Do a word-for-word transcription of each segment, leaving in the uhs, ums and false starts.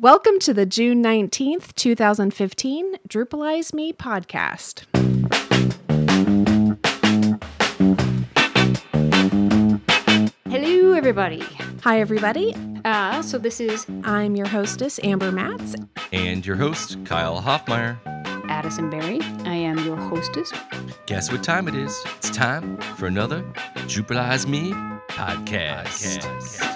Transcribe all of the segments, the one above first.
Welcome to the June nineteenth, twenty fifteen Drupalize Me podcast. Hello, everybody. Hi, everybody. Uh, so this is I'm your hostess, Amber Matz. And your host, Kyle Hoffmeyer. Addison Berry. I am your hostess. Guess what time it is? It's time for another Drupalize Me podcast. podcast.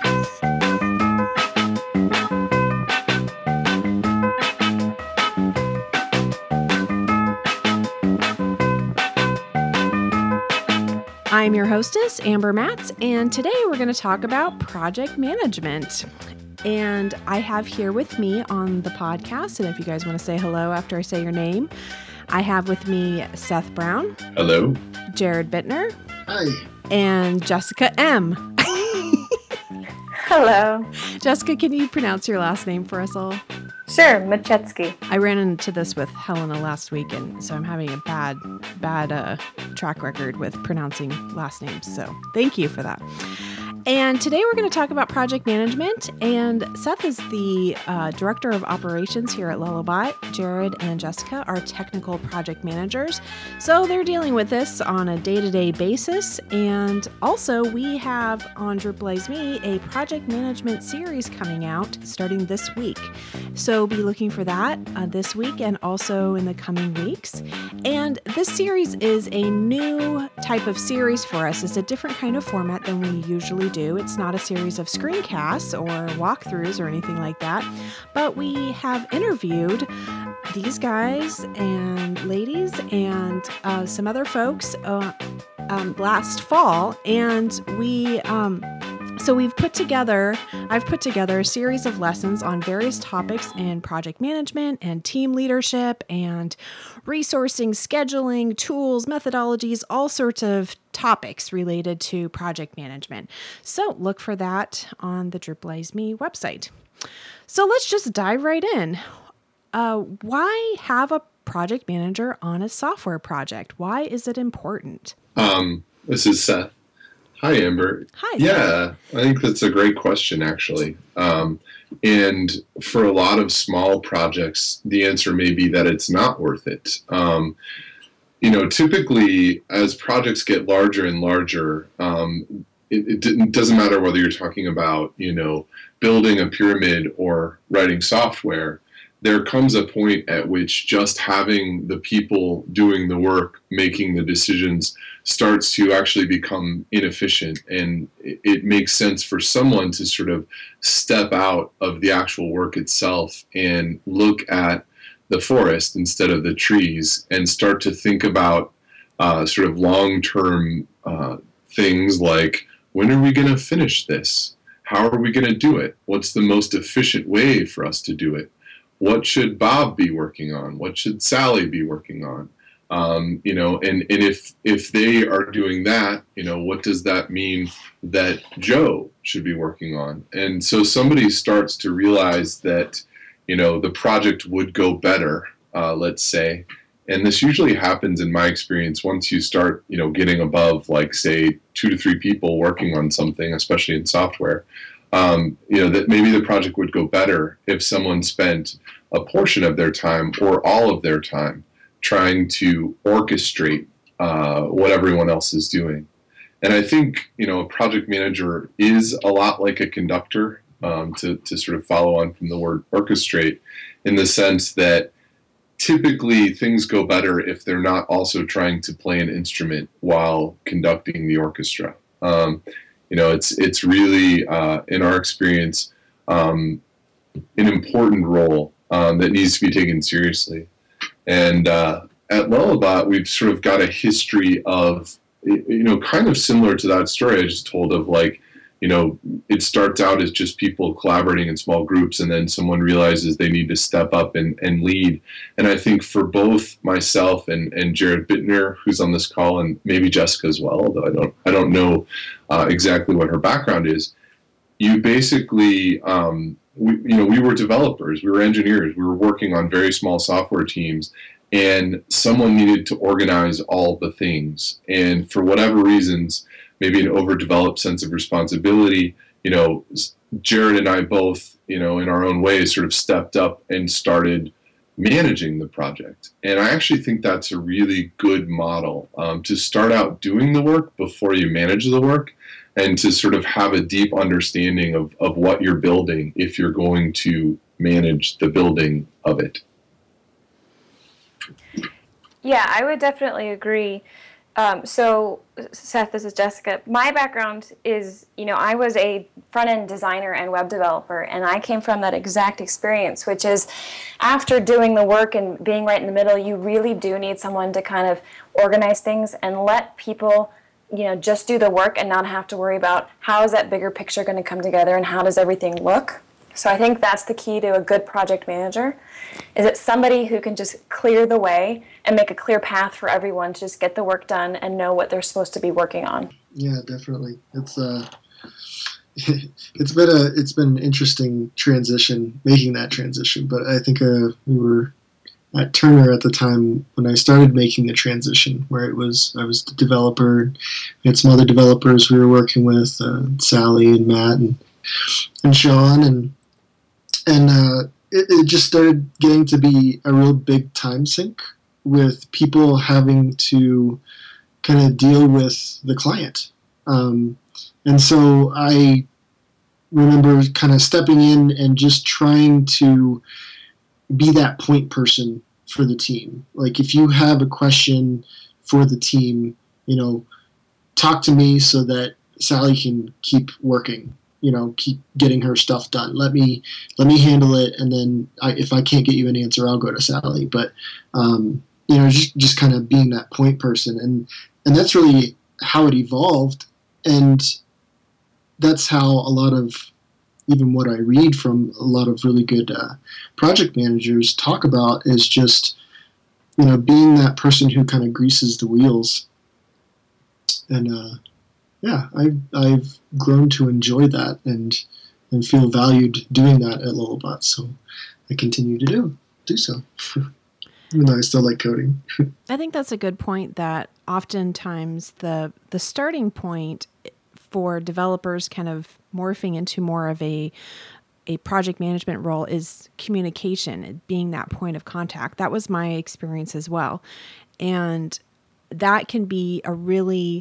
I'm your hostess, Amber Matz, and today we're going to talk about project management. And I have here with me on the podcast, and if you guys want to say hello after I say your name, I have with me Seth Brown. Hello. Jared Bittner. Hi. And Jessica M. Hello. Jessica, can you pronounce your last name for us all? Sure, Machetsky. I ran into this with Helena last week, and so I'm having a bad, bad uh, track record with pronouncing last names. So thank you for that. And today we're going to talk about project management, and Seth is the uh, Director of Operations here at Lullabot. Jared and Jessica are technical project managers, so they're dealing with this on a day-to-day basis. And also we have on Drupalize Me a project management series coming out starting this week. So be looking for that uh, this week and also in the coming weeks. And this series is a new type of series for us. It's a different kind of format than we usually do. It's not a series of screencasts or walkthroughs or anything like that, but we have interviewed these guys and ladies and uh, some other folks uh, um, last fall, and we um, so we've put together, I've put together a series of lessons on various topics in project management and team leadership and resourcing, scheduling, tools, methodologies, all sorts of topics related to project management. So look for that on the Drupalize Me website. So let's just dive right in. Uh, why have a project manager on a software project? Why is it important? Um, this is Seth. Hi, Amber. Hi. Yeah, I think that's a great question, actually. Um, and for a lot of small projects, the answer may be that it's not worth it. Um, you know, typically, as projects get larger and larger, um, it, it doesn't matter whether you're talking about, you know, building a pyramid or writing software. There comes a point at which just having the people doing the work, making the decisions, starts to actually become inefficient. And it, it makes sense for someone to sort of step out of the actual work itself and look at the forest instead of the trees and start to think about uh, sort of long-term uh, things like, when are we going to finish this? How are we going to do it? What's the most efficient way for us to do it? What should Bob be working on? What should Sally be working on? Um, you know, and, and if if they are doing that, you know, what does that mean that Joe should be working on? And so somebody starts to realize that, you know, the project would go better, uh, let's say. And this usually happens, in my experience, once you start, you know, getting above, like, say, two to three people working on something, especially in software. Um, you know, that maybe the project would go better if someone spent a portion of their time or all of their time trying to orchestrate uh, what everyone else is doing. And I think, you know, a project manager is a lot like a conductor, um, to, to sort of follow on from the word orchestrate, in the sense that typically things go better if they're not also trying to play an instrument while conducting the orchestra. Um, You know, it's it's really, uh, in our experience, um, an important role um, that needs to be taken seriously. And uh, at Lullabot, we've sort of got a history of, you know, kind of similar to that story I just told of, like, you know, it starts out as just people collaborating in small groups, and then someone realizes they need to step up and, and lead. And I think for both myself and, and Jared Bittner, who's on this call, and maybe Jessica as well, although I don't I don't know uh, exactly what her background is, you basically, um, we, you know, we were developers, we were engineers, we were working on very small software teams, and someone needed to organize all the things. And for whatever reasons, maybe an overdeveloped sense of responsibility, you know, Jared and I both you know, in our own ways, sort of stepped up and started managing the project. And I actually think that's a really good model, um, to start out doing the work before you manage the work, and to sort of have a deep understanding of, of what you're building if you're going to manage the building of it. Yeah, I would definitely agree. Um, so, Seth, this is Jessica. My background is, you know, I was a front-end designer and web developer, and I came from that exact experience, which is after doing the work and being right in the middle, you really do need someone to kind of organize things and let people, you know, just do the work and not have to worry about how is that bigger picture going to come together and how does everything look. So I think that's the key to a good project manager, is it somebody who can just clear the way and make a clear path for everyone to just get the work done and know what they're supposed to be working on. Yeah, definitely. It's uh, it's been a it's been an interesting transition, making that transition. But I think uh, we were at Turner at the time when I started making the transition, where it was I was the developer. We had some other developers we were working with, uh, Sally and Matt and and Sean, and and uh, it, it just started getting to be a real big time sink with people having to kind of deal with the client. Um, and so I remember kind of stepping in and just trying to be that point person for the team. Like, if you have a question for the team, you know, talk to me so that Sally can keep working, you know, keep getting her stuff done. Let me let me handle it, and then I, if I can't get you an answer, I'll go to Sally. But um, you know, just just kind of being that point person, and and that's really how it evolved, and that's how a lot of even what I read from a lot of really good uh, project managers talk about is just, you know, being that person who kind of greases the wheels, and uh, yeah, I've I've grown to enjoy that and and feel valued doing that at Lullabot, so I continue to do do so. Even though I still like coding. I think that's a good point, that oftentimes the the starting point for developers kind of morphing into more of a a project management role is communication, being that point of contact. That was my experience as well. And that can be a really,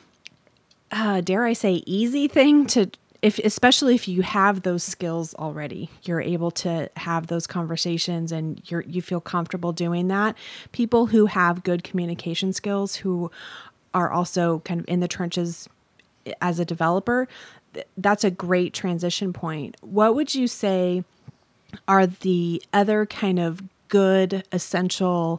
uh, dare I say, easy thing to, if especially if you have those skills already, you're able to have those conversations and you're you feel comfortable doing that. People who have good communication skills, who are also kind of in the trenches as a developer, that's a great transition point. What would you say are the other kind of good essential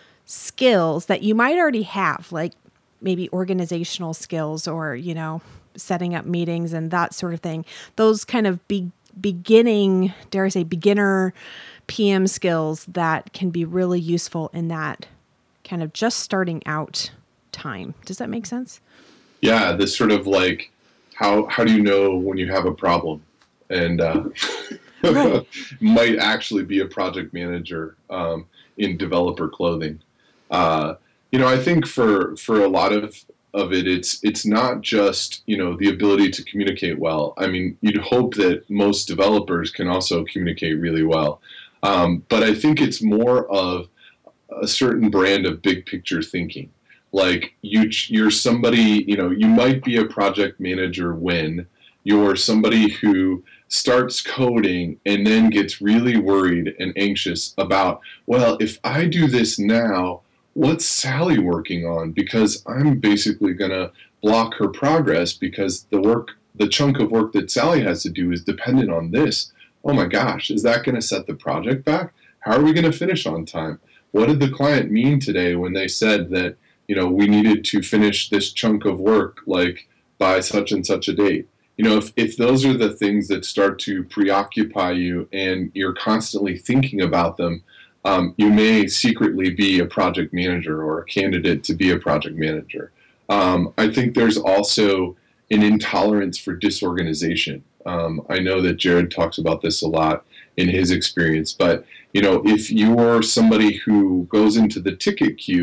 skills that you might already have, like maybe organizational skills, or, you know, setting up meetings and that sort of thing? Those kind of be- beginning, dare I say, beginner P M skills that can be really useful in that kind of just starting out time. Does that make sense? Yeah, this sort of like, how how do you know when you have a problem? And uh, Right. might actually be a project manager um, in developer clothing. Uh, you know, I think for for a lot of of it, it's it's not just, you know, the ability to communicate well. I mean, you'd hope that most developers can also communicate really well, um, but I think it's more of a certain brand of big picture thinking. Like, you, you're somebody, you know, you might be a project manager when you're somebody who starts coding and then gets really worried and anxious about, well, if I do this now, what's Sally working on? Because I'm basically going to block her progress because the work, the chunk of work that Sally has to do is dependent on this. Oh my gosh, is that going to set the project back? How are we going to finish on time? What did the client mean today when they said that, you know, we needed to finish this chunk of work like by such and such a date? You know, if, if those are the things that start to preoccupy you and you're constantly thinking about them, um, you may secretly be a project manager or a candidate to be a project manager. Um, I think there's also an intolerance for disorganization. Um, I know that Jared talks about this a lot in his experience, but, you know, if you're somebody who goes into the ticket queue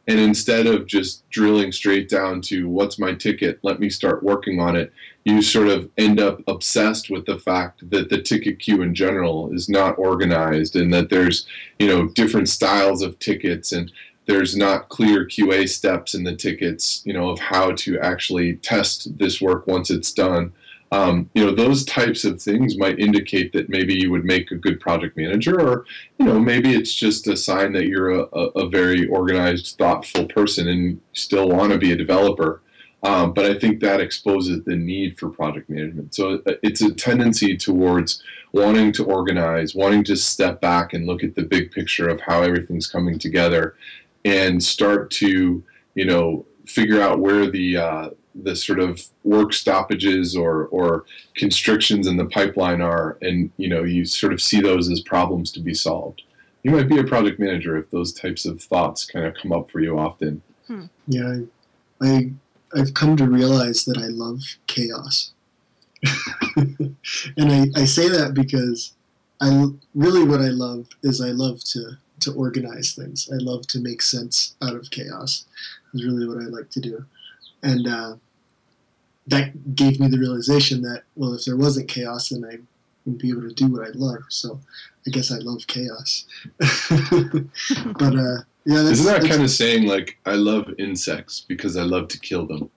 And instead of just drilling straight down to what's my ticket, let me start working on it, you sort of end up obsessed with the fact that the ticket queue in general is not organized, and that there's, you know, different styles of tickets, and there's not clear Q A steps in the tickets, you know, of how to actually test this work once it's done. Um, you know, those types of things might indicate that maybe you would make a good project manager, or, you know, maybe it's just a sign that you're a, a, a very organized, thoughtful person and still want to be a developer. Um, but I think that exposes the need for project management. So it's a tendency towards wanting to organize, wanting to step back and look at the big picture of how everything's coming together, and start to, you know, figure out where the uh, the sort of work stoppages or or constrictions in the pipeline are, and, you know, you sort of see those as problems to be solved. You might be a project manager if those types of thoughts kind of come up for you often. Hmm. Yeah, I, I I've come to realize that I love chaos, and I, I say that because I really what I love is I love to to organize things. I love to make sense out of chaos. Is really what I like to do, and uh, that gave me the realization that, well, if there wasn't chaos, then I wouldn't be able to do what I love. So I guess I love chaos. But uh, yeah, that's, isn't that that's, kind of saying like I love insects because I love to kill them?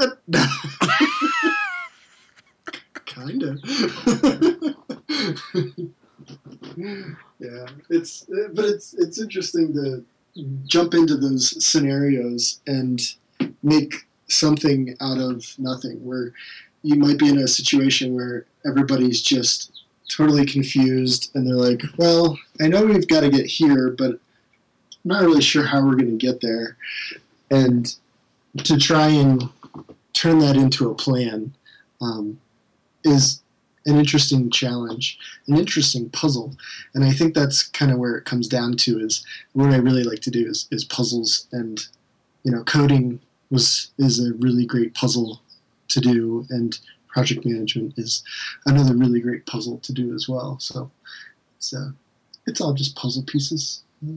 Kind of. Yeah, it's but it's it's interesting to jump into those scenarios and make something out of nothing, where you might be in a situation where everybody's just totally confused and they're like, well, I know we've got to get here, but I'm not really sure how we're going to get there. And to try and turn that into a plan um, is an interesting challenge, an interesting puzzle. And I think that's kind of where it comes down to, is what I really like to do is, is puzzles. And, you know, coding was is a really great puzzle to do, and project management is another really great puzzle to do as well. So it's, uh, it's all just puzzle pieces.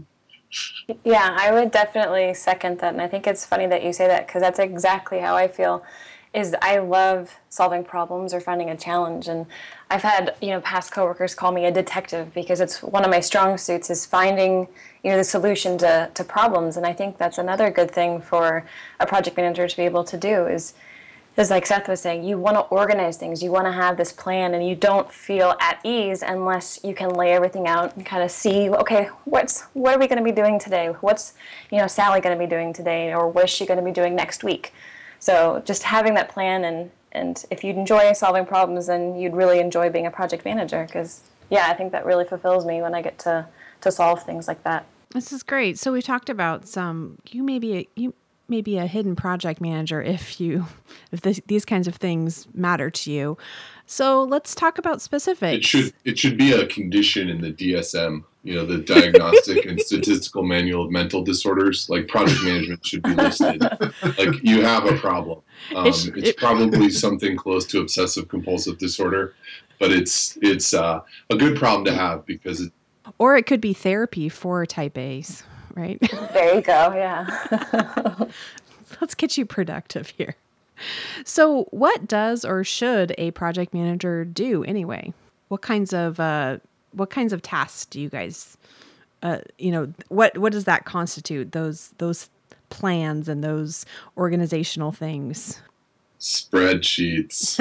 Yeah, I would definitely second that. And I think it's funny that you say that, because that's exactly how I feel. Is I love solving problems or finding a challenge, and I've had, you know, past coworkers call me a detective because it's one of my strong suits is finding, you know, the solution to, to problems. And I think that's another good thing for a project manager to be able to do is, is like Seth was saying, you want to organize things, you want to have this plan, and you don't feel at ease unless you can lay everything out and kind of see, okay, what's what are we going to be doing today? What's, you know, Sally going to be doing today, or what is she going to be doing next week? So just having that plan, and, and if you enjoy solving problems, then you'd really enjoy being a project manager, because, yeah, I think that really fulfills me when I get to, to solve things like that. This is great. So we talked about some, you may be a, you may be a hidden project manager if you, if this, these kinds of things matter to you. So let's talk about specifics. It should, it should be a condition in the D S M, you know, the Diagnostic and Statistical Manual of Mental Disorders. Like, project management should be listed. Like, you have a problem. Um, it's it's it, probably something close to obsessive compulsive disorder, but it's it's uh, a good problem to have, because it. Or it could be therapy for type A's, right? There you go. Yeah. Let's get you productive here. So what does or should a project manager do anyway? What kinds of uh, what kinds of tasks do you guys, uh, you know, what what does that constitute? Those those plans and those organizational things. Spreadsheets.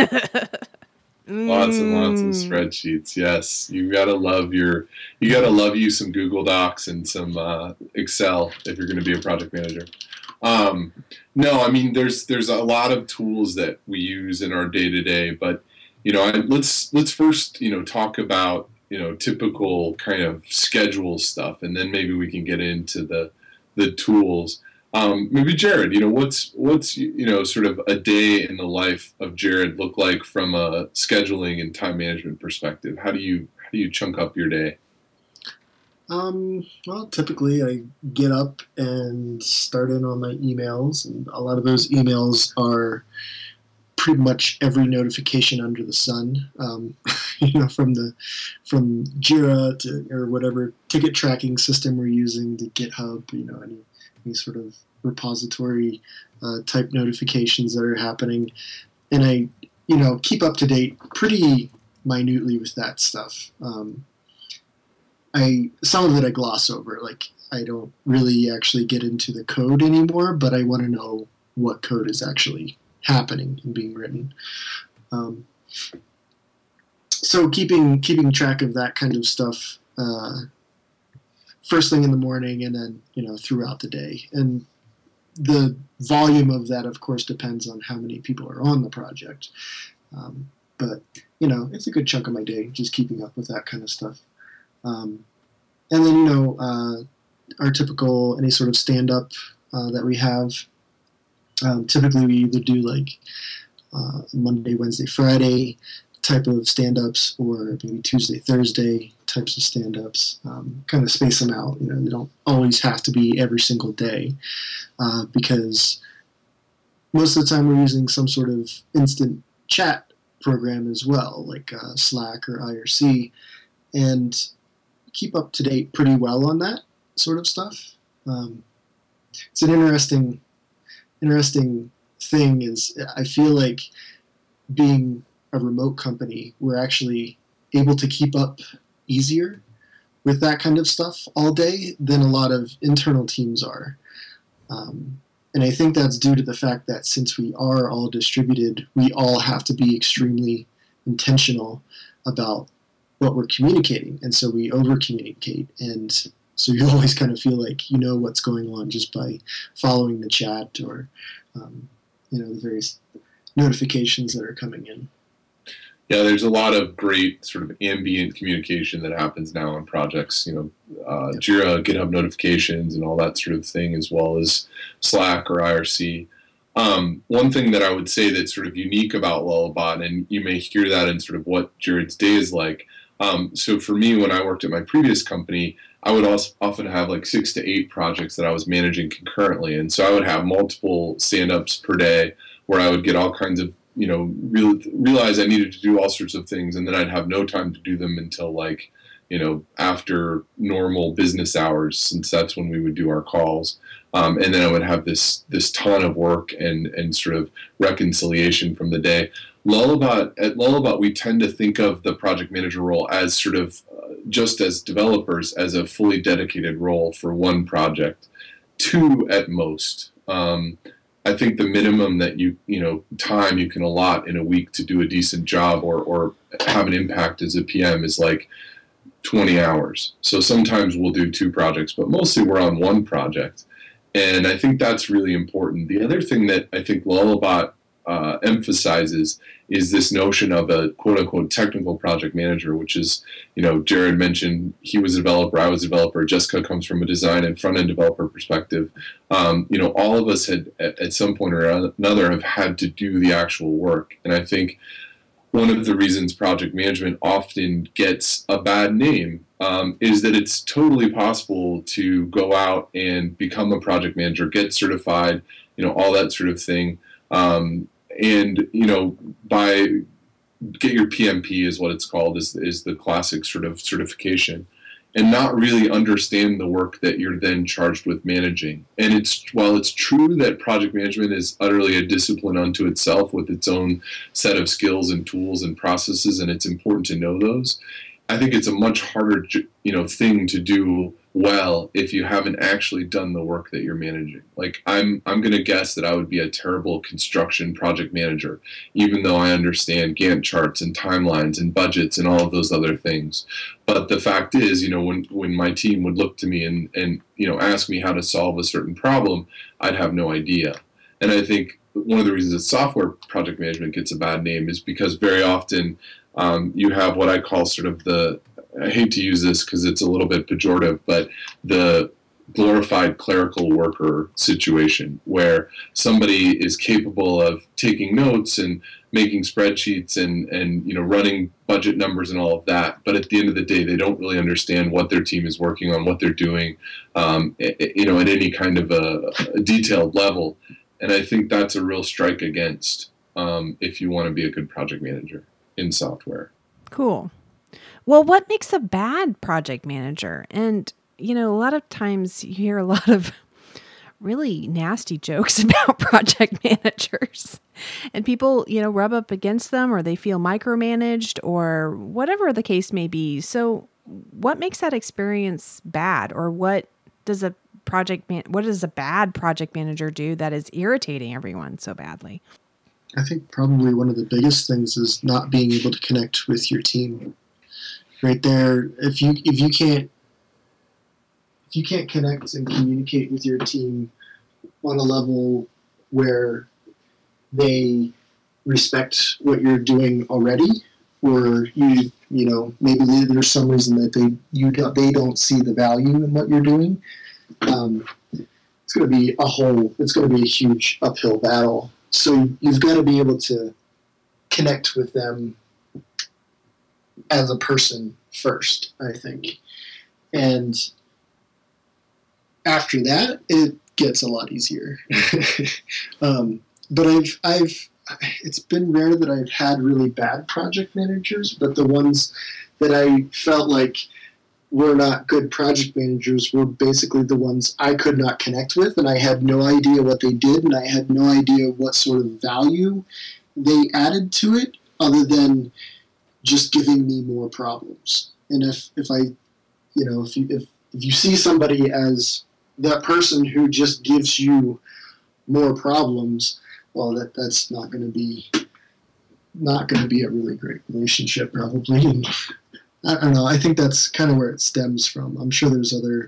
Lots and lots of spreadsheets. Yes, you gotta love your you gotta love you some Google Docs and some uh, Excel if you're going to be a project manager. Um, no, I mean, there's there's a lot of tools that we use in our day to day, but you know, I, let's let's first you know talk about you know typical kind of schedule stuff, and then maybe we can get into the the tools. Um, maybe Jared, you know, what's what's you know sort of a day in the life of Jared look like from a scheduling and time management perspective? How do you how do you chunk up your day? Um, well, typically I get up and start in on my emails, and a lot of those emails are pretty much every notification under the sun, um, you know, from the from Jira to or whatever ticket tracking system we're using to GitHub, you know, any any sort of repository uh, type notifications that are happening. And I, you know, keep up to date pretty minutely with that stuff. Um, I some of it I gloss over. Like, I don't really actually get into the code anymore, but I want to know what code is actually happening and being written. Um, so keeping keeping track of that kind of stuff uh, first thing in the morning, and then, you know, throughout the day. And the volume of that, of course, depends on how many people are on the project. Um, but, you know, it's a good chunk of my day just keeping up with that kind of stuff. Um, and then, you know, uh, our typical, any sort of stand-up uh, that we have, um, typically we either do like uh, Monday, Wednesday, Friday type of stand-ups, or maybe Tuesday, Thursday types of stand-ups, um, kind of space them out. You know, they don't always have to be every single day, uh, because most of the time we're using some sort of instant chat program as well, like uh, Slack or I R C, and keep up to date pretty well on that sort of stuff. Um, it's an interesting, interesting thing is I feel like being a remote company, we're actually able to keep up easier with that kind of stuff all day than a lot of internal teams are. Um, and I think that's due to the fact that since we are all distributed, we all have to be extremely intentional about what we're communicating. And so we over-communicate. And so you always kind of feel like you know what's going on just by following the chat or, um, you know, the various notifications that are coming in. Yeah, there's a lot of great sort of ambient communication that happens now on projects, you know, uh, Jira, GitHub notifications, and all that sort of thing, as well as Slack or I R C. Um, one thing that I would say that's sort of unique about Lullabot, and you may hear that in sort of what Jared's day is like. Um, so for me, when I worked at my previous company, I would also often have like six to eight projects that I was managing concurrently. And so I would have multiple stand-ups per day where I would get all kinds of, you know, real, realize I needed to do all sorts of things, and then I'd have no time to do them until like, you know, after normal business hours, since that's when we would do our calls. Um, and then I would have this this ton of work and and sort of reconciliation from the day. Lullabot, at Lullabot, we tend to think of the project manager role as sort of uh, just as developers as a fully dedicated role for one project, two at most. Um, I think the minimum that you, you know, time you can allot in a week to do a decent job or, or have an impact as a P M is like twenty hours. So sometimes we'll do two projects, but mostly we're on one project. And I think that's really important. The other thing that I think Lullabot uh, emphasizes is this notion of a quote-unquote technical project manager, which is, you know, Jared mentioned he was a developer, I was a developer, Jessica comes from a design and front-end developer perspective. Um, you know, all of us had, at, at some point or another, have had to do the actual work. And I think one of the reasons project management often gets a bad name um, is that it's totally possible to go out and become a project manager, get certified, you know, all that sort of thing. Um, and, you know, by get your P M P is what it's called, is, is the classic sort of certification, and not really understand the work that you're then charged with managing. And it's, while it's true that project management is utterly a discipline unto itself with its own set of skills and tools and processes, and it's important to know those, I think it's a much harder, you know, thing to do well if you haven't actually done the work that you're managing. Like, I'm I'm going to guess that I would be a terrible construction project manager, even though I understand Gantt charts and timelines and budgets and all of those other things. But the fact is, you know, when, when my team would look to me and, and, you know, ask me how to solve a certain problem, I'd have no idea. And I think one of the reasons that software project management gets a bad name is because very often um, you have what I call sort of the, I hate to use this because it's a little bit pejorative, but the glorified clerical worker situation where somebody is capable of taking notes and making spreadsheets and, and, you know, running budget numbers and all of that. But at the end of the day, they don't really understand what their team is working on, what they're doing, um, you know, at any kind of a, a detailed level. And I think that's a real strike against um, if you want to be a good project manager in software. Cool. Well, what makes a bad project manager? And, you know, a lot of times you hear a lot of really nasty jokes about project managers. And people, you know, rub up against them, or they feel micromanaged, or whatever the case may be. So what makes that experience bad? Or what does a project man, what does a bad project manager do that is irritating everyone so badly? I think probably one of the biggest things is not being able to connect with your team. Right there, if you if you can't if you can't connect and communicate with your team on a level where they respect what you're doing already, or you you know maybe there's some reason that they you don't, they don't see the value in what you're doing, um, it's going to be a whole it's going to be a huge uphill battle. So you've got to be able to connect with them as a person first, I think. And after that, it gets a lot easier. um, but I've, I've, it's been rare that I've had really bad project managers, but the ones that I felt like were not good project managers were basically the ones I could not connect with, and I had no idea what they did, and I had no idea what sort of value they added to it, other than just giving me more problems. And if, if I, you know, if you, if, if you see somebody as that person who just gives you more problems, well, that that's not going to be, not going to be a really great relationship, probably. And I don't know. I think that's kind of where it stems from. I'm sure there's other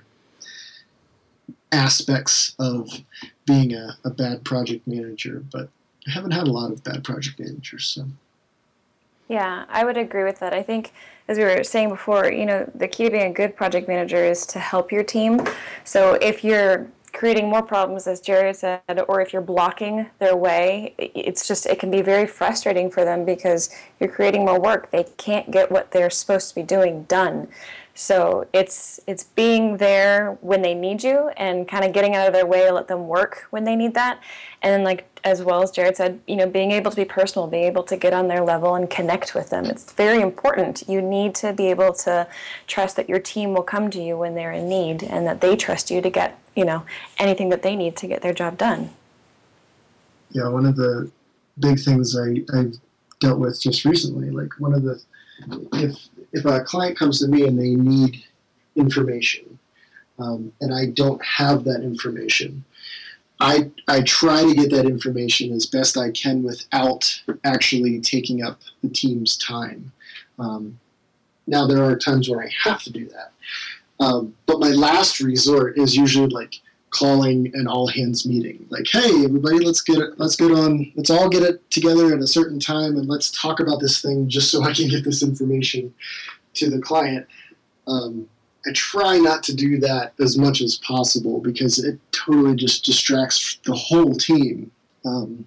aspects of being a, a bad project manager, but I haven't had a lot of bad project managers, so. Yeah, I would agree with that. I think, as we were saying before, you know, the key to being a good project manager is to help your team. So if you're creating more problems, as Jared said, or if you're blocking their way, it's just, it can be very frustrating for them because you're creating more work. They can't get what they're supposed to be doing done. So it's it's being there when they need you and kind of getting out of their way to let them work when they need that. And then, like, as well as Jared said, you know, being able to be personal, being able to get on their level and connect with them. It's very important. You need to be able to trust that your team will come to you when they're in need and that they trust you to get, you know, anything that they need to get their job done. Yeah, one of the big things I, I've dealt with just recently, like one of the, if if a client comes to me and they need information, um, and I don't have that information, I I try to get that information as best I can without actually taking up the team's time. Um, now, there are times where I have to do that. Um, but my last resort is usually like calling an all hands meeting. Like, hey, everybody, let's get it, let's get on, let's all get it together at a certain time and let's talk about this thing just so I can get this information to the client. Um, I try not to do that as much as possible because it totally just distracts the whole team. Um,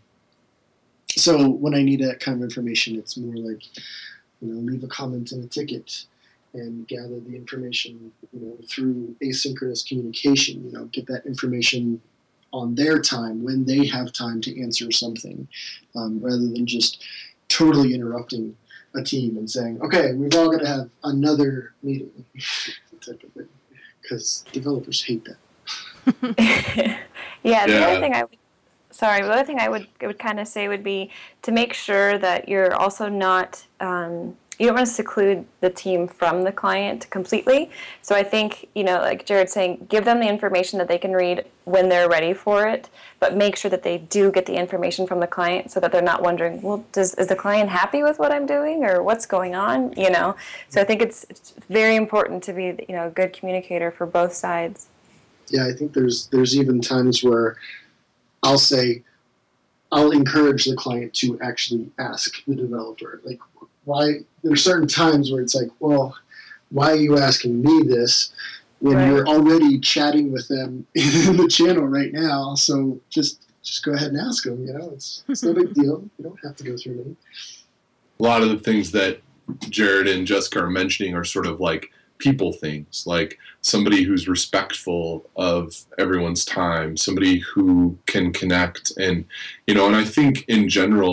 so when I need that kind of information, it's more like, you know, leave a comment in a ticket and gather the information, you know, through asynchronous communication, you know, get that information on their time when they have time to answer something, um, rather than just totally interrupting a team and saying, okay, we've all got to have another meeting, type of thing, because developers hate that. yeah, the Yeah. other thing I would, sorry, the other thing I would, I would kind of say would be to make sure that you're also not, um, you don't want to seclude the team from the client completely. So I think, you know, like Jared's saying, give them the information that they can read when they're ready for it, but make sure that they do get the information from the client so that they're not wondering, well, does is the client happy with what I'm doing or what's going on, you know? So I think it's, it's very important to be, you know, a good communicator for both sides. Yeah, I think there's there's even times where I'll say, I'll encourage the client to actually ask the developer, like, why, there's certain times where it's like, well, why are you asking me this when Right. you're already chatting with them in the channel right now? So just just go ahead and ask them, you know, it's, it's no big deal. You don't have to go through me. A lot of the things that Jared and Jessica are mentioning are sort of like people things, like somebody who's respectful of everyone's time, somebody who can connect. And, you know, and I think in general,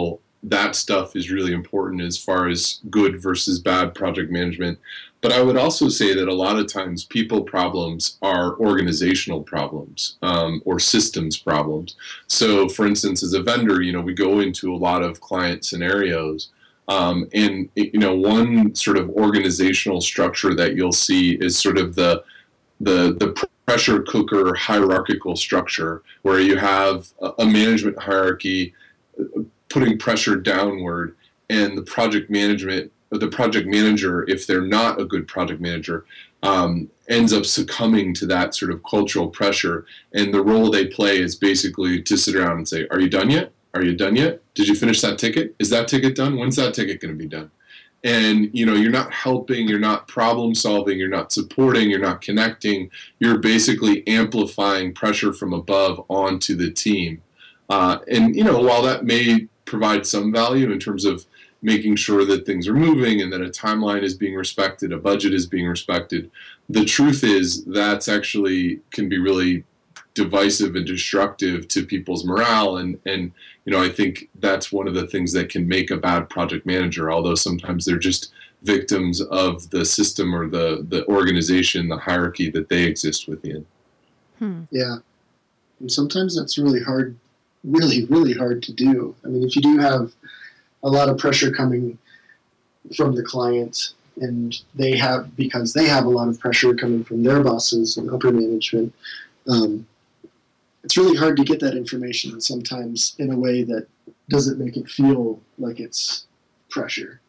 that stuff is really important as far as good versus bad project management. But I would also say that a lot of times people problems are organizational problems um, or systems problems. So for instance, as a vendor, you know, we go into a lot of client scenarios um, and, you know, one sort of organizational structure that you'll see is sort of the the the pressure cooker hierarchical structure where you have a management hierarchy putting pressure downward, and the project management, the project manager, if they're not a good project manager, um, ends up succumbing to that sort of cultural pressure. And the role they play is basically to sit around and say, "Are you done yet? Are you done yet? Did you finish that ticket? Is that ticket done? When's that ticket going to be done?" And, you know, you're not helping, you're not problem solving, you're not supporting, you're not connecting. You're basically amplifying pressure from above onto the team. Uh, and, you know, while that may provide some value in terms of making sure that things are moving and that a timeline is being respected, a budget is being respected, the truth is that's actually can be really divisive and destructive to people's morale. And, and, you know, I think that's one of the things that can make a bad project manager, although sometimes they're just victims of the system or the, the organization, the hierarchy that they exist within. Hmm. Yeah. And sometimes that's really hard, really, really hard to do. I mean, if you do have a lot of pressure coming from the client and they have, because they have a lot of pressure coming from their bosses and upper management, um, it's really hard to get that information sometimes in a way that doesn't make it feel like it's pressure.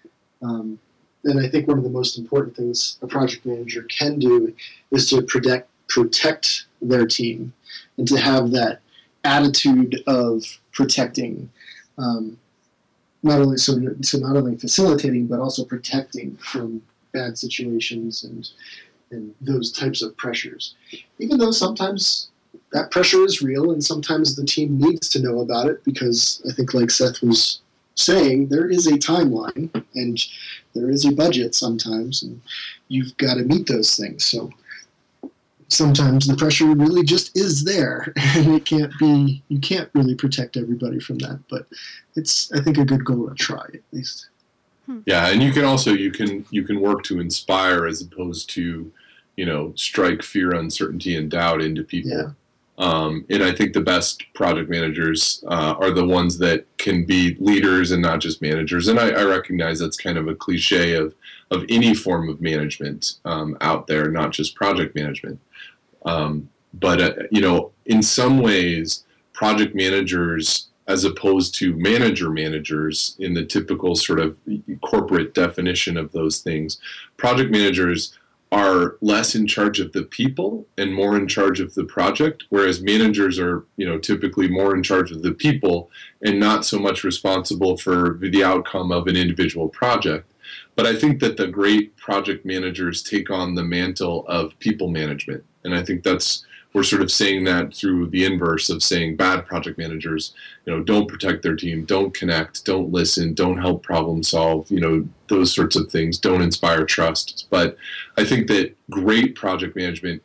Um, and I think one of the most important things a project manager can do is to protect protect their team and to have that attitude of protecting, um, not only so, so not only facilitating but also protecting from bad situations and and those types of pressures. Even though sometimes that pressure is real and sometimes the team needs to know about it, because I think, like Seth was saying, there is a timeline and there is a budget sometimes, and you've got to meet those things. So sometimes the pressure really just is there, and it can't be, you can't really protect everybody from that, but it's, I think, a good goal to try at least. Yeah, and you can also, you can, you can work to inspire as opposed to, you know, strike fear, uncertainty, and doubt into people. Yeah. Um, and I think the best project managers uh, are the ones that can be leaders and not just managers. And I, I recognize that's kind of a cliche of, of any form of management um, out there, not just project management. Um, but, uh, you know, in some ways, project managers, as opposed to manager managers in the typical sort of corporate definition of those things, project managers are less in charge of the people and more in charge of the project, whereas managers are, you know, typically more in charge of the people and not so much responsible for the outcome of an individual project. But I think that the great project managers take on the mantle of people management. And I think that's, we're sort of saying that through the inverse of saying bad project managers, you know, don't protect their team, don't connect, don't listen, don't help problem solve, you know, those sorts of things, don't inspire trust. But I think that great project management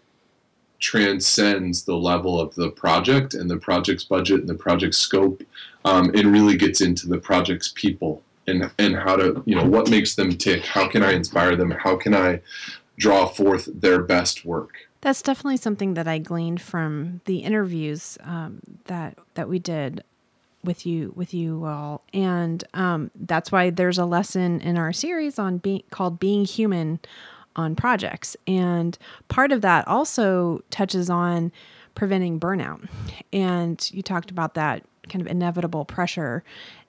transcends the level of the project and the project's budget and the project's scope, um, and really gets into the project's people and, and how to, you know, what makes them tick, how can I inspire them, how can I draw forth their best work. That's definitely something that I gleaned from the interviews um, that that we did with you with you all, and um, that's why there's a lesson in our series on being called "Being Human" on projects, and part of that also touches on preventing burnout. And you talked about that kind of inevitable pressure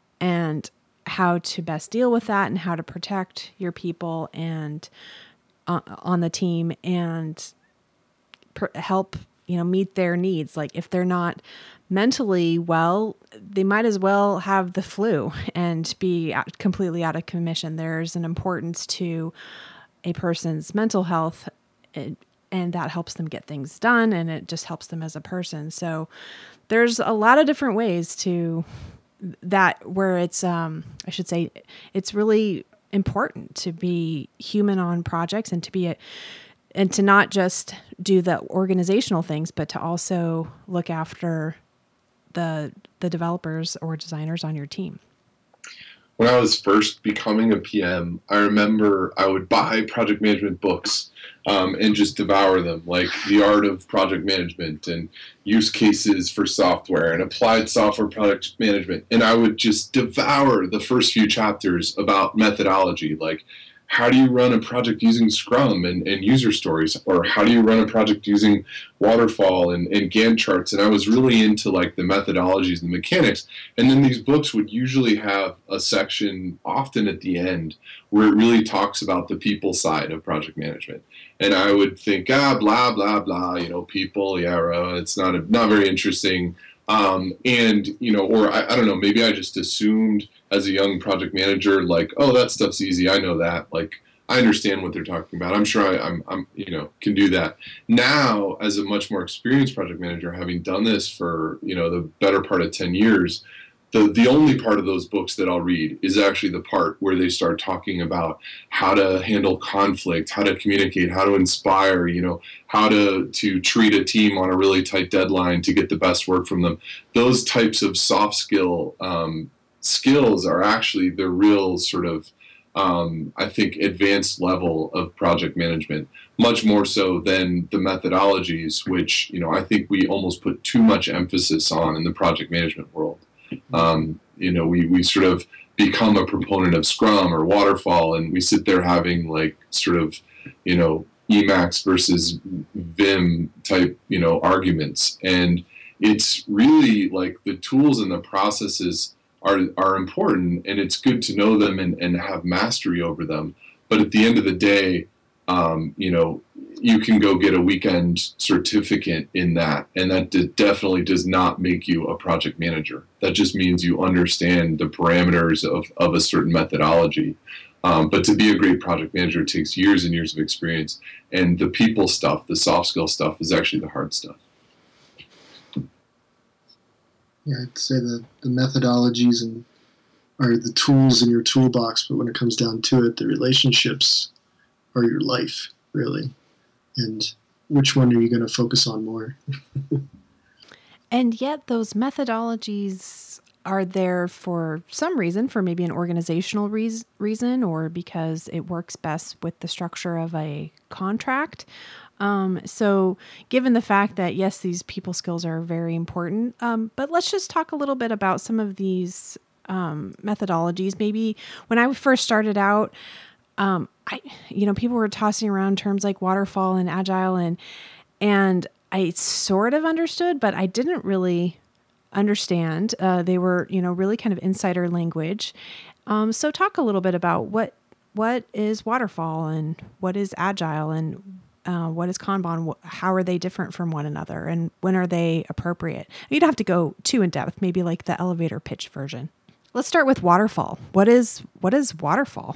and how to best deal with that, and how to protect your people and uh, on the team and help, you know, meet their needs. Like if they're not mentally well, they might as well have the flu and be out, completely out of commission. There's an importance to a person's mental health, and, and that helps them get things done, and it just helps them as a person. So there's a lot of different ways to that where it's, um, I should say, it's really important to be human on projects and to be a And to not just do the organizational things, but to also look after the the developers or designers on your team. when I was first becoming a P M, I remember I would buy project management books um, and just devour them, like The Art of Project Management and Use Cases for Software and Applied Software Project Management. And I would just devour the first few chapters about methodology, like how do you run a project using Scrum and, and user stories, or how do you run a project using Waterfall and, and Gantt charts. And I was really into like the methodologies and the mechanics. And then these books would usually have a section often at the end where it really talks about the people side of project management. And I would think, ah, blah, blah, blah, you know, people, yeah, it's not a, not very interesting. Um, and, you know, or I, I don't know, maybe I just assumed as a young project manager, like, oh, that stuff's easy. I know that. Like, I understand what they're talking about. I'm sure I, I'm, I'm, you know, can do that. Now, as a much more experienced project manager, having done this for, you know, the better part of ten years, the, the only part of those books that I'll read is actually the part where they start talking about how to handle conflict, how to communicate, how to inspire, you know, how to, to treat a team on a really tight deadline to get the best work from them. Those types of soft skill um, skills are actually the real sort of, um, I think, advanced level of project management, much more so than the methodologies, which, you know, I think we almost put too much emphasis on in the project management world. Um, you know, we, we sort of become a proponent of Scrum or Waterfall, and we sit there having like sort of, you know, Emacs versus Vim type, you know, arguments. And it's really like the tools and the processes are are important, and it's good to know them and, and have mastery over them. But at the end of the day, um, you know, you can go get a weekend certificate in that, and that d- definitely does not make you a project manager. That just means you understand the parameters of, of a certain methodology. Um, but to be a great project manager takes years and years of experience, and the people stuff, the soft skill stuff, is actually the hard stuff. Yeah, I'd say the, the methodologies and are the tools in your toolbox, but when it comes down to it, the relationships are your life, really. And which one are you going to focus on more? And yet those methodologies are there for some reason, for maybe an organizational re- reason or because it works best with the structure of a contract. Um, so given the fact that, yes, these people skills are very important, um, but let's just talk a little bit about some of these um, methodologies. Maybe when I first started out, um, I, you know, people were tossing around terms like waterfall and agile, and and I sort of understood, but I didn't really understand. Uh, they were, you know, really kind of insider language. Um, so talk a little bit about what what is waterfall and what is agile and Uh, what is Kanban? How are they different from one another? And when are they appropriate? You don't have to go too in depth, maybe like the elevator pitch version. Let's start with waterfall. What is what is waterfall?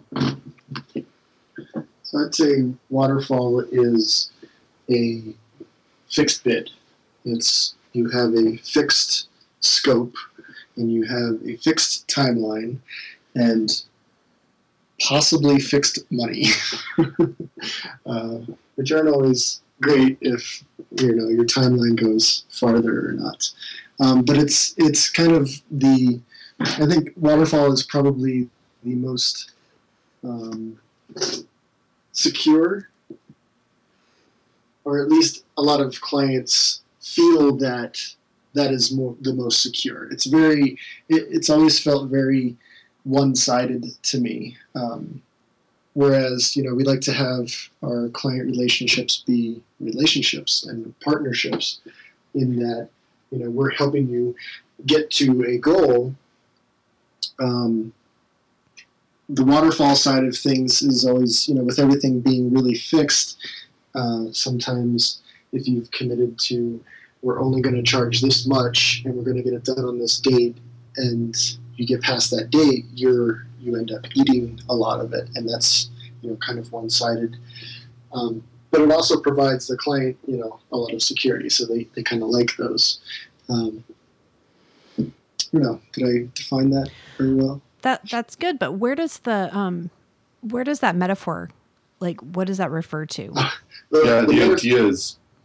So I'd say waterfall is a fixed bid. It's you have a fixed scope and you have a fixed timeline and possibly fixed money, uh, which aren't always great if you know your timeline goes farther or not. Um, but it's it's kind of the I think waterfall is probably the most um, secure, or at least a lot of clients feel that that is more the most secure. It's very it, it's always felt very one-sided to me. Um, whereas, you know, we like to have our client relationships be relationships and partnerships in that, you know, we're helping you get to a goal. Um, the waterfall side of things is always, you know, with everything being really fixed, uh, sometimes if you've committed to, we're only going to charge this much and we're going to get it done on this date, and you get past that date, you're you end up eating a lot of it, and that's you know kind of one-sided. Um, but it also provides the client you know a lot of security, so they, they kind of like those. Um, you know, did I define that very well? That that's good, but where does the um where does that metaphor, like what does that refer to? Uh, the, yeah, the the metaphor, idea is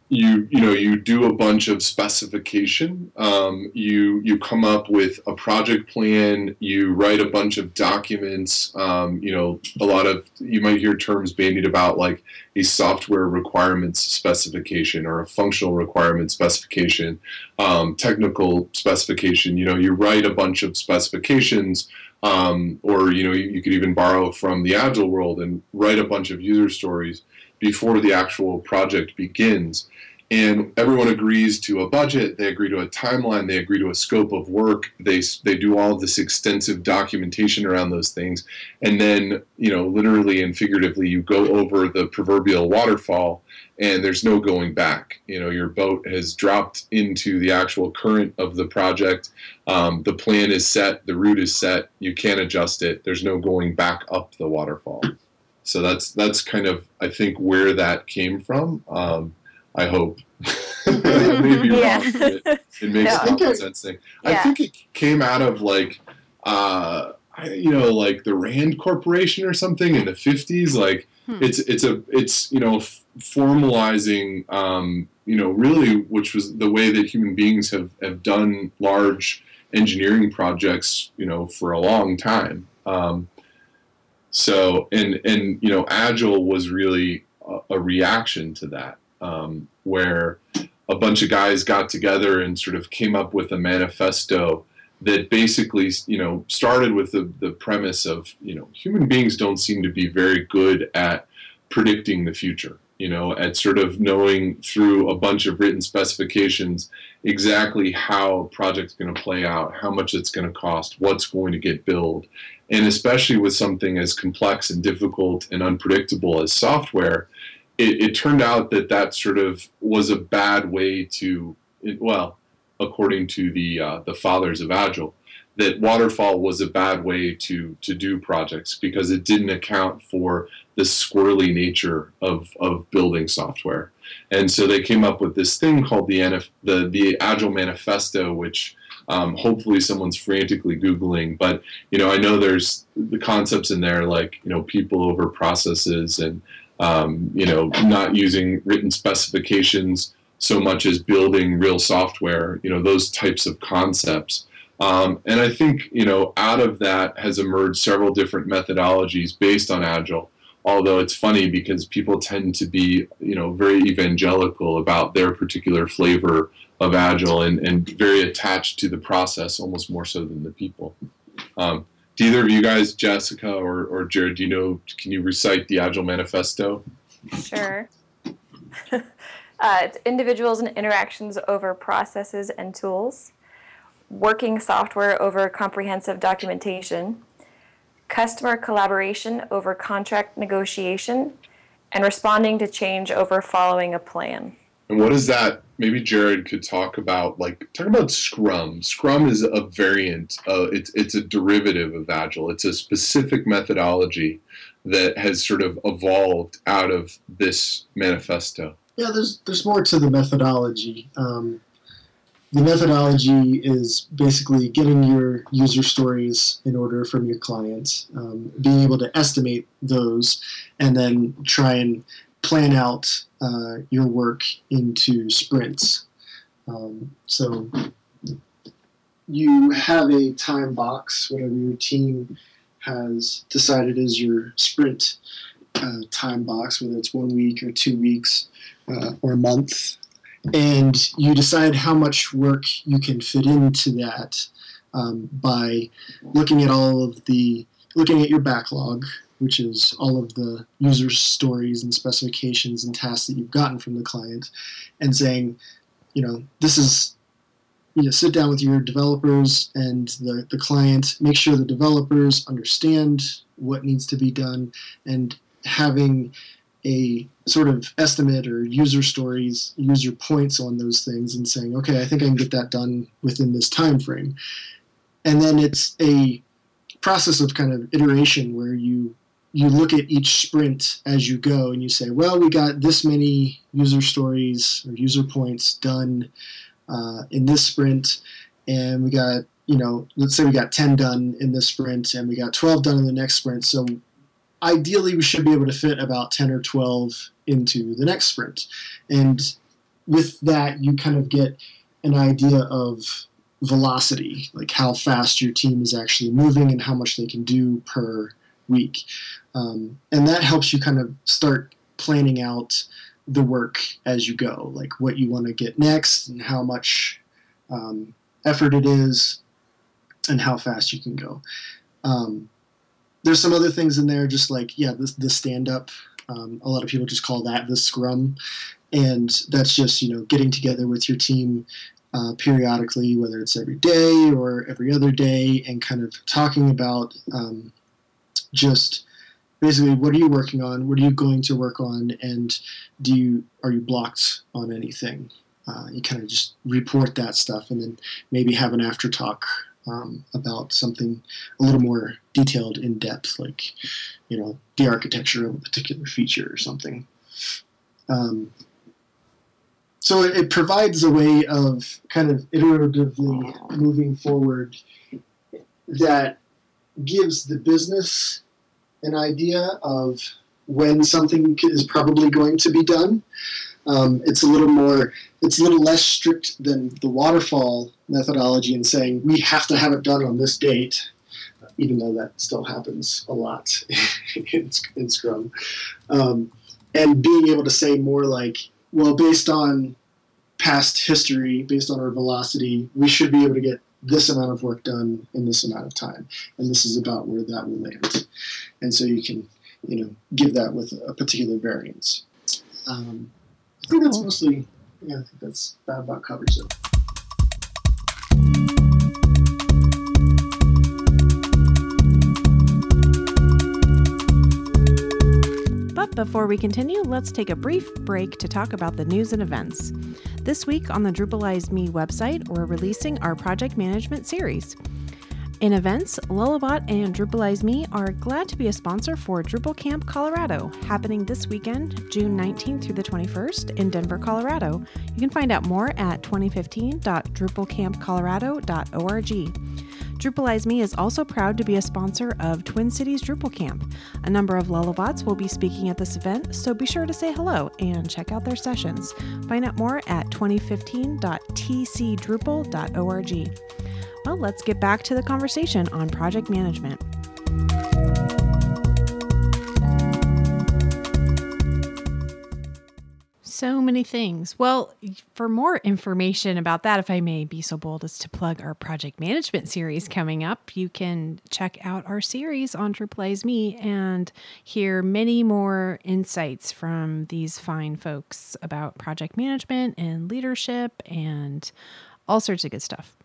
you you know you do a bunch of specification. Um, you you come up with a project plan. You write a bunch of documents. Um, you know, a lot of you might hear terms bandied about like a software requirements specification or a functional requirement specification, um, technical specification. You know, you write a bunch of specifications. Um, or, you know, you, you could even borrow from the Agile world and write a bunch of user stories before the actual project begins. And everyone agrees to a budget, they agree to a timeline, they agree to a scope of work, they they do all of this extensive documentation around those things. And then, you know, literally and figuratively, you go over the proverbial waterfall and there's no going back. You know, your boat has dropped into the actual current of the project. Um, the plan is set, the route is set, you can't adjust it. There's no going back up the waterfall. So that's that's kind of, I think, where that came from. Um, I hope. I may be Yeah. wrong, but it, it makes No. common sense thing. I Yeah. think it came out of like, uh, I, you know, like the Rand Corporation or something in the fifties. Like Hmm. it's it's a it's you know f- formalizing, um, you know, really, which was the way that human beings have have done large engineering projects, you know, for a long time. Um, so and and you know, Agile was really a, a reaction to that. Um, where a bunch of guys got together and sort of came up with a manifesto that basically, you know, started with the, the premise of, you know, human beings don't seem to be very good at predicting the future, you know, at sort of knowing through a bunch of written specifications exactly how a project's going to play out, how much it's going to cost, what's going to get billed. And especially with something as complex and difficult and unpredictable as software, It, it turned out that that sort of was a bad way to, it, well, according to the uh, the fathers of Agile, that waterfall was a bad way to to do projects because it didn't account for the squirrely nature of, of building software. And so they came up with this thing called the N F, the, the Agile Manifesto, which um, hopefully someone's frantically Googling. But, you know, I know there's the concepts in there like, you know, people over processes and Um, you know, not using written specifications so much as building real software, you know, those types of concepts. Um, and I think, you know, out of that has emerged several different methodologies based on Agile, although it's funny because people tend to be, you know, very evangelical about their particular flavor of Agile and, and very attached to the process, almost more so than the people. Um, Do either of you guys, Jessica or, or Jared, do you know, can you recite the Agile Manifesto? Sure. uh, it's individuals and interactions over processes and tools, working software over comprehensive documentation, customer collaboration over contract negotiation, and responding to change over following a plan. And what is that? Maybe Jared could talk about, like, talk about Scrum. Scrum is a variant. Uh, it's it's a derivative of Agile. It's a specific methodology that has sort of evolved out of this manifesto. Yeah, there's there's more to the methodology. Um, the methodology is basically getting your user stories in order from your clients, um, being able to estimate those, and then try and plan out uh, your work into sprints. Um, so you have a time box, whatever your team has decided is your sprint uh, time box, whether it's one week or two weeks uh, or a month, and you decide how much work you can fit into that um, by looking at all of the, looking at your backlog, which is all of the user stories and specifications and tasks that you've gotten from the client, and saying, you know, this is, you know, sit down with your developers and the, the client, make sure the developers understand what needs to be done, and having a sort of estimate or user stories, user points on those things, and saying, okay, I think I can get that done within this time frame. And then it's a process of kind of iteration where you you look at each sprint as you go and you say, well, we got this many user stories or user points done uh, in this sprint, and we got, you know, let's say we got ten done in this sprint and we got twelve done in the next sprint. So ideally we should be able to fit about ten or twelve into the next sprint. And with that, you kind of get an idea of velocity, like how fast your team is actually moving and how much they can do per week. Um, and that helps you kind of start planning out the work as you go, like what you want to get next and how much um, effort it is and how fast you can go. Um, there's some other things in there, just like, yeah, the, the stand-up. Um, a lot of people just call that the scrum. And that's just, you know, getting together with your team uh, periodically, whether it's every day or every other day, and kind of talking about um, just basically what are you working on, what are you going to work on, and do you are you blocked on anything? Uh, you kind of just report that stuff, and then maybe have an after talk um, about something a little more detailed, in depth, like, you know, the architecture of a particular feature or something. Um, so it, it provides a way of kind of iteratively moving forward that gives the business an idea of when something is probably going to be done. Um, it's a little more, it's a little less strict than the waterfall methodology in saying we have to have it done on this date, even though that still happens a lot in, in Scrum. Um, and being able to say more like, well, based on past history, based on our velocity, we should be able to get this amount of work done in this amount of time. And this is about where that will land. And so you can, you know, give that with a particular variance. Um, I think that's mostly, yeah, I think that's that about covers it. But before we continue, let's take a brief break to talk about the news and events. This week on the Drupalize Me website, we're releasing our project management series. In events, Lullabot and Drupalize Me are glad to be a sponsor for Drupal Camp Colorado, happening this weekend, June nineteenth through the twenty-first in Denver, Colorado. You can find out more at twenty fifteen dot drupal camp colorado dot org. Drupalize Me is also proud to be a sponsor of Twin Cities Drupal Camp. A number of Lullabots will be speaking at this event, so be sure to say hello and check out their sessions. Find out more at twenty fifteen dot t c drupal dot org. Well, let's get back to the conversation on project management. So many things. Well, for more information about that, if I may be so bold as to plug our project management series coming up, you can check out our series on Drupalize Me and hear many more insights from these fine folks about project management and leadership and all sorts of good stuff.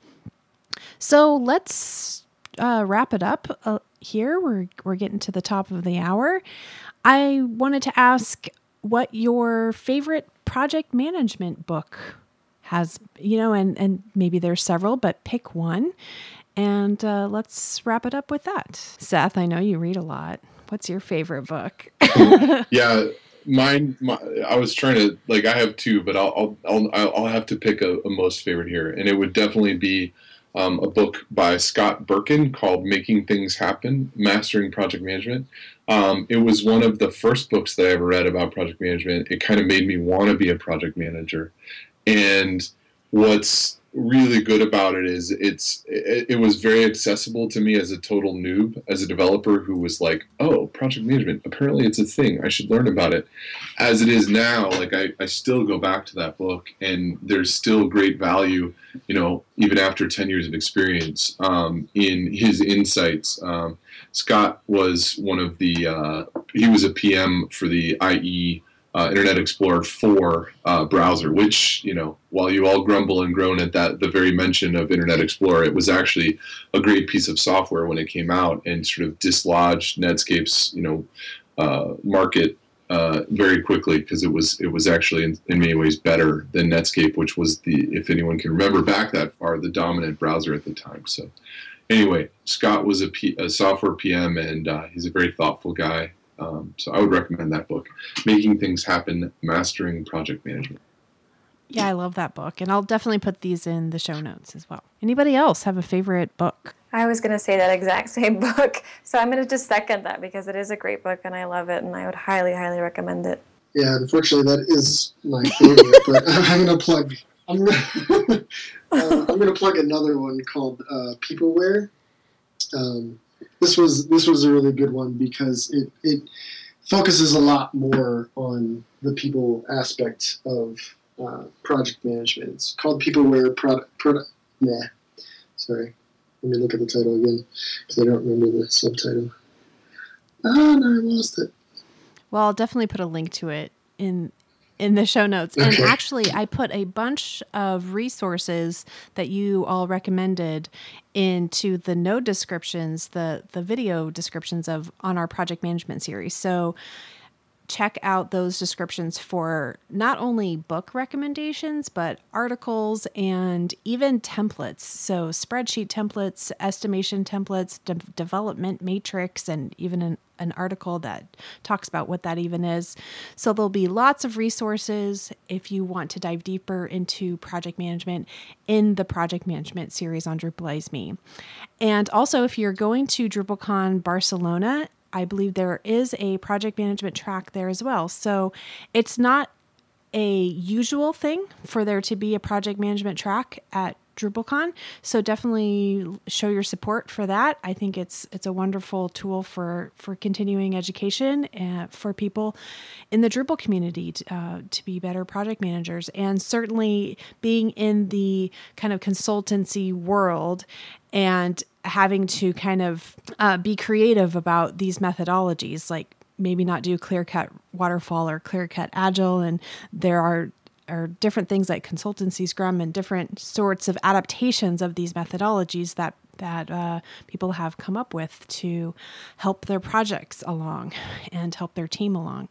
So let's uh, wrap it up uh, here. We're we're getting to the top of the hour. I wanted to ask what your favorite project management book has, you know, and, and maybe there's several, but pick one. And uh, let's wrap it up with that. Seth, I know you read a lot. What's your favorite book? Yeah, mine. My, I was trying to like. I have two, but I'll I'll I'll, I'll have to pick a, a most favorite here, and it would definitely be um, a book by Scott Birkin called "Making Things Happen: Mastering Project Management." Um, it was one of the first books that I ever read about project management. It kind of made me want to be a project manager, and what's really good about it is it's it, it was very accessible to me as a total noob, as a developer who was like, oh, project management, apparently it's a thing, I should learn about it. As it is now, like I, I still go back to that book, and there's still great value, you know, even after ten years of experience, um, in his insights. Um, Scott was one of the, uh, he was a P M for the I E Uh, Internet Explorer four uh, browser, which, you know, while you all grumble and groan at that, the very mention of Internet Explorer, it was actually a great piece of software when it came out and sort of dislodged Netscape's, you know, uh, market uh, very quickly, because it was it was actually in, in many ways better than Netscape, which was the, if anyone can remember back that far, the dominant browser at the time. So anyway, Scott was a, P, a software P M, and uh, he's a very thoughtful guy. Um, so I would recommend that book, Making Things Happen, Mastering Project Management. Yeah, I love that book. And I'll definitely put these in the show notes as well. Anybody else have a favorite book? I was going to say that exact same book. So I'm going to just second that, because it is a great book and I love it, and I would highly, highly recommend it. Yeah, unfortunately, that is my favorite. But I'm gonna plug. I'm gonna. uh, I'm gonna plug another one called uh, Peopleware. Um, this was this was a really good one because it it focuses a lot more on the people aspect of uh, project management. It's called Peopleware Product. Product. Yeah, sorry. Let me look at the title again because I don't remember the subtitle. Ah, no, I lost it. Well, I'll definitely put a link to it in in the show notes. Okay. And actually, I put a bunch of resources that you all recommended into the node descriptions, the the video descriptions of on our project management series. So check out those descriptions for not only book recommendations, but articles and even templates. So spreadsheet templates, estimation templates, de- development matrix, and even an, an article that talks about what that even is. So there'll be lots of resources if you want to dive deeper into project management in the project management series on Drupalize Me. And also, if you're going to DrupalCon Barcelona, I believe there is a project management track there as well. So it's not a usual thing for there to be a project management track at DrupalCon. So definitely show your support for that. I think it's it's a wonderful tool for, for continuing education and for people in the Drupal community to, uh, to be better project managers. And certainly being in the kind of consultancy world and having to kind of uh, be creative about these methodologies, like maybe not do clear-cut waterfall or clear-cut agile. And there are, are different things like consultancy Scrum and different sorts of adaptations of these methodologies that that uh, people have come up with to help their projects along and help their team along.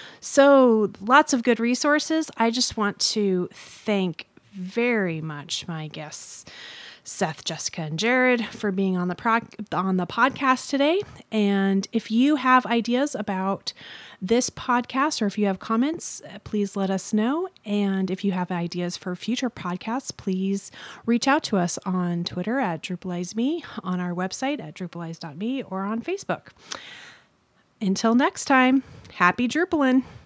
So lots of good resources. I just want to thank very much my guests, Seth, Jessica, and Jared, for being on the pro- on the podcast today. And if you have ideas about this podcast or if you have comments, please let us know. And if you have ideas for future podcasts, please reach out to us on Twitter at Drupalize Me, on our website at drupalize dot me, or on Facebook. Until next time, happy Drupalin'!